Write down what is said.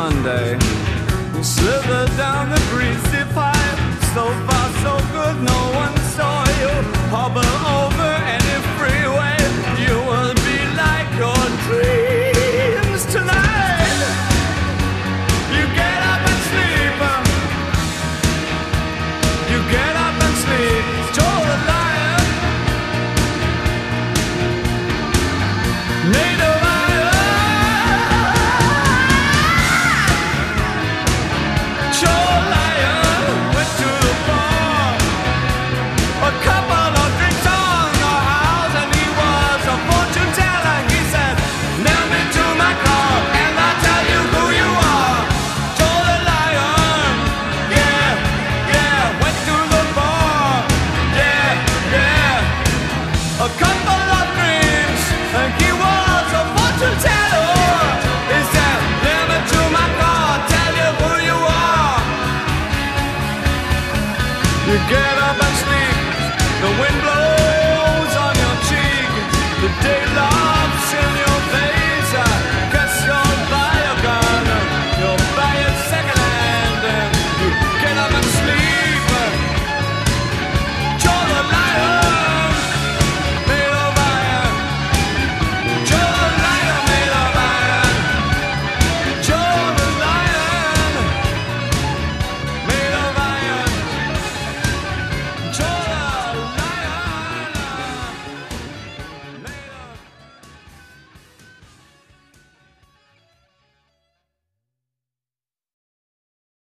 Sunday. You slither down the greasy pipe. So far, so good, no one saw you. Hobble over any freeway. You will be like your dreams tonight. You get up and sleep. You get up and sleep. Joe the liar. Native a cut.